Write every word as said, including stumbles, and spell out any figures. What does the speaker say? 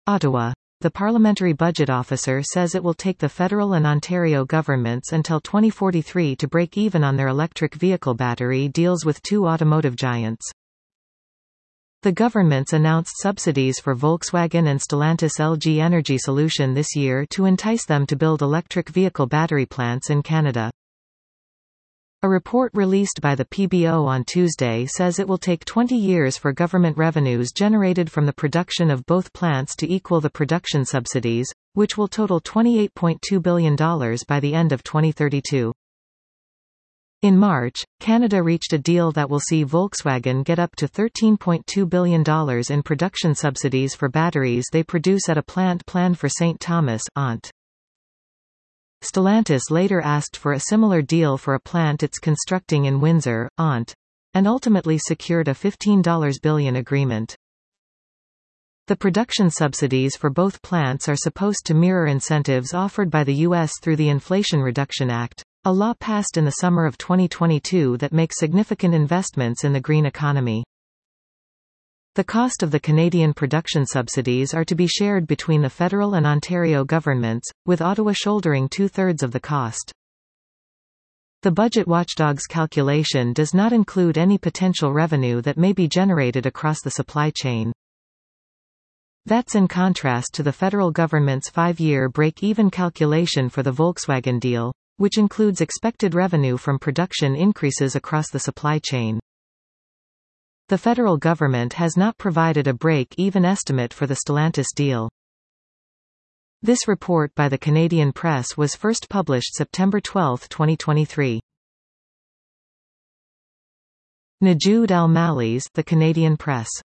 Ottawa. The Parliamentary Budget Officer says it will take the federal and Ontario governments until twenty forty-three to break even on their electric vehicle battery deals with two automotive giants. The governments announced subsidies for Volkswagen and Stellantis L G Energy Solution this year to entice them to build electric vehicle battery plants in Canada. A report released by the P B O on Tuesday says it will take twenty years for government revenues generated from the production of both plants to equal the production subsidies, which will total twenty-eight point two billion dollars by the end of twenty thirty-two. In March, Canada reached a deal that will see Volkswagen get up to thirteen point two billion dollars in production subsidies for batteries they produce at a plant planned for Saint Thomas, Ont. Stellantis later asked for a similar deal for a plant it's constructing in Windsor, Ont, and ultimately secured a fifteen billion dollars agreement. The production subsidies for both plants are supposed to mirror incentives offered by the U S through the Inflation Reduction Act, a law passed in the summer of twenty twenty-two that makes significant investments in the green economy. The cost of the Canadian production subsidies are to be shared between the federal and Ontario governments, with Ottawa shouldering two-thirds of the cost. The budget watchdog's calculation does not include any potential revenue that may be generated across the supply chain. That's in contrast to the federal government's five-year break-even calculation for the Volkswagen deal, which includes expected revenue from production increases across the supply chain. The federal government has not provided a break-even estimate for the Stellantis deal. This report by the Canadian Press was first published September twelfth, twenty twenty-three. Najood Al-Malli's The Canadian Press.